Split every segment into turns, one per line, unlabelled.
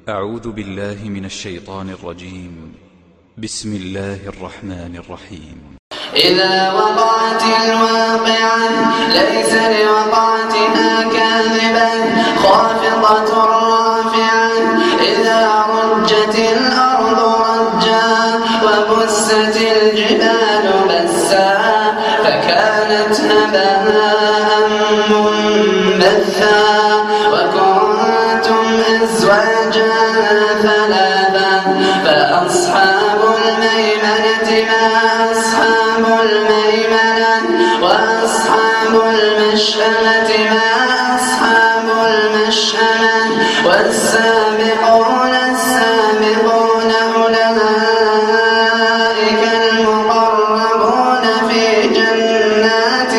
أعوذ بالله من الشيطان الرجيم. بسم الله الرحمن الرحيم.
إذا وقعت الواقعة ليس لوقعتها كاذبة خافضة رافعة إذا رجت الأرض رجا وبست الجبال بسا فكانت هباء منبثا وكنتم أزواجا ثلاثا فأصحاب الميمنة ما أصحاب الميمنة وأصحاب المشأمة ما أصحاب المشأمة والسابقون السابقون أولئك المقربون في جنات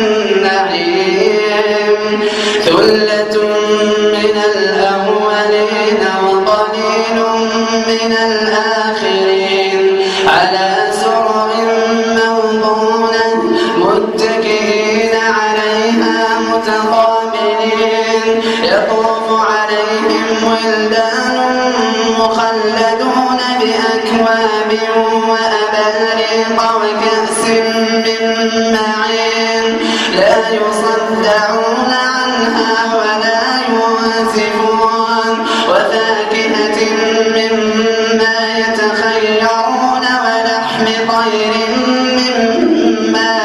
النعيم ثلة من الأولين وقليل من الآخرين على سرر موضونة متكئين عليها متقابلين يطوف عليهم ولدان مخلدون بأكواب وأباريق وكأس من معين لا يصدعون عنها ولا ينزفون وفاكهة مما يتخيرون ولحم طير مما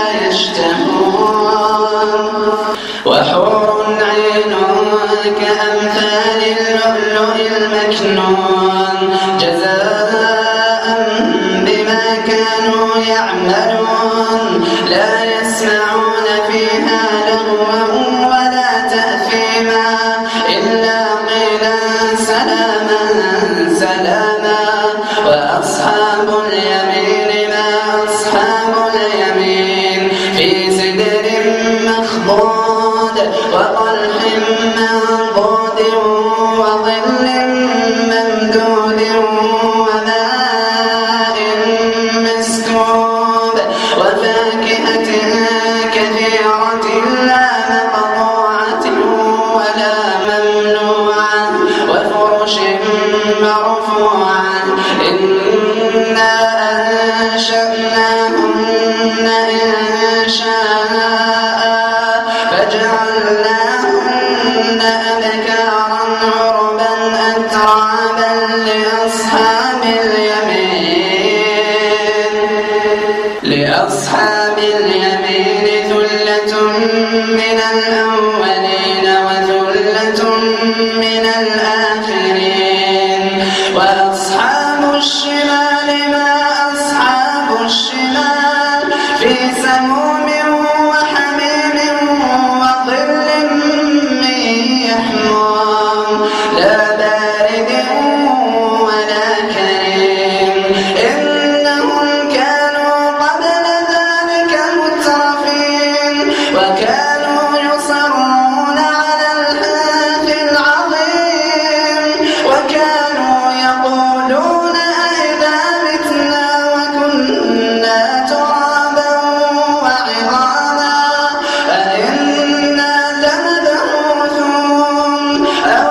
يشتهون وحور عين كأمثال اللؤلؤ المكنون جزاء بما كانوا يعملون لا يسمعون فيها لغوا ولا تأثيما إلا قيلا سلاما سلاما وأصحاب اليمين ما أصحاب اليمين في سدر مخضود وطلح منضود وظل ممدود وماء مسكوب وفاكهة كثيرة لا مقطوعة ولا ممنوعة وفرش مرفوعة إنا أنشأناهن إنشاء فجعلناهن أبكارا عربا أترابا لأصحاب اليمين ثلة من الأولين وثلة من الآخرين وأصحاب الشمال ما أصحاب الشمال في سموم وحميم وظل من يحموم لا بارد ولا كريم إنهم كانوا قبل ذلك مترفين وكانوا يصرون على الحنث العظيم وكانوا يقولون أئذا متنا وكنا ترابا وعظاما أئنا لمبعوثون أو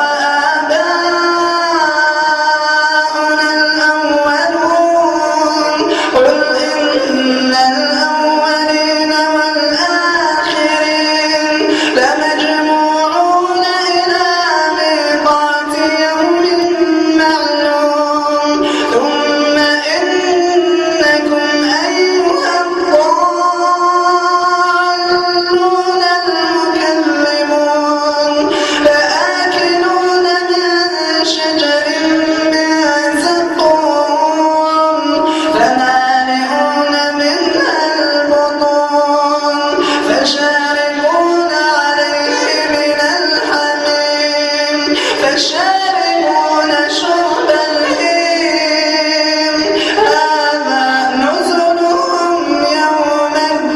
آباؤنا الأولون قل إن الأولين والآخرين لمجموعون إلى ميقات يوم معلوم ثم إنكم أيها الضالون المكذبون لآكلون من شجر من زقوم فمالئون منها البطون فشاربون عليه من الحميم فشاربون شرب الهيم هذا نزلهم يوم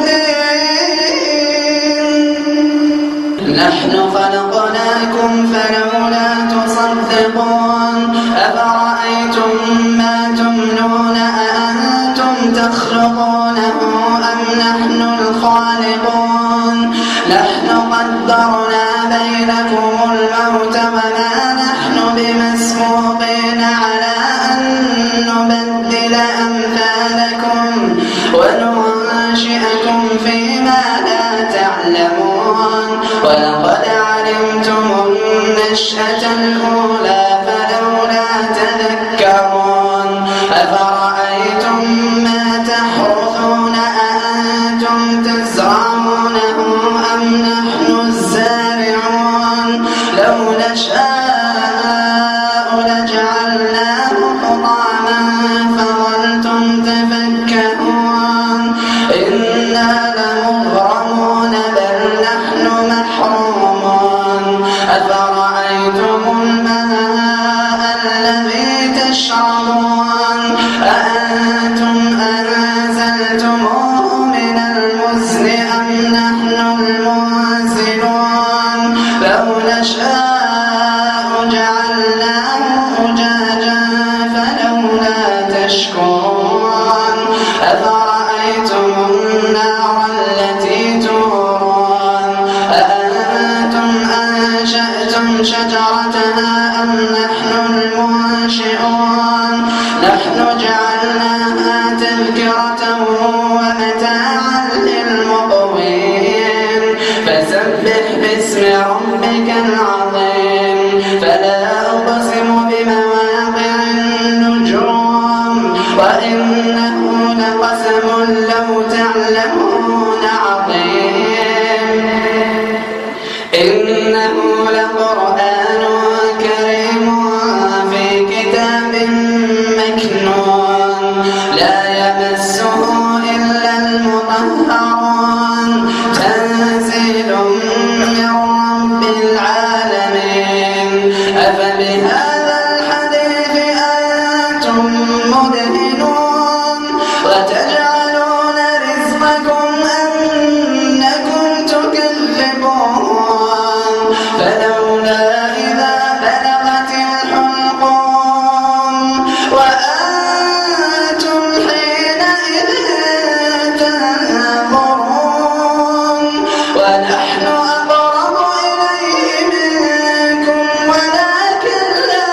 الدين نحن خلقناكم فلولا تصدقون أفرأيتم ما تمنون أأنتم تخلقونه أم نحن الخالقون نحن قدرنا بينكم الموت وما نحن بمسبوقين الأولى فلولا تذكرون أفرأيتم ما تحرثون أأنتم تزرعونه أم نحن الزارعون لو نشاء لجعلناه حطاما فظلتم تفكهون إنا لمغرمون بل نحن محرومون أفرأيتم الماء الذي تشربون أأنتم أنزلتموه من المزن أم نحن المنزلون لو نشاء جعلناه أجاجا فلولا تشكرون أفرأيتم النار التي تورون أأنتم أنشأتم شجرتها أم نحن المنشئون نحن جعلناها تذكرة ومتاعا للمقوين فسبح باسم ربك العظيم فلا أقسم بمواقع النجوم وإنه لقسم لو تعلمون عظيم إنه لقرآن كريم في كتاب مكنون لا يمسه إلا المطهرون تنزيل من رب العالمين أفبهذا الحديث أنتم مدهنون وتجعلون رزقكم أنكم تكذبون فلولا إذا بلغت الحلقوم وأنتم حينئذ تنظرون ونحن أقرب إليه منكم ولكن لا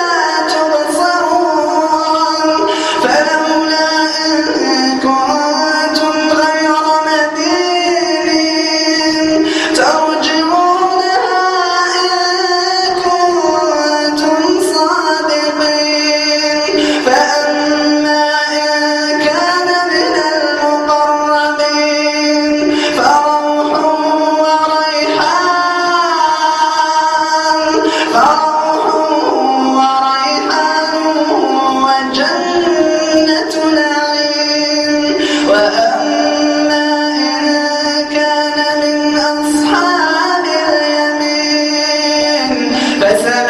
تبصرون فلولا إن كنتم غير مدينين ترجعونها إن كنتم صادقين فأما إن كان من المقربين فروح وريحان وجنة نعيم وأما إن كان من أصحاب اليمين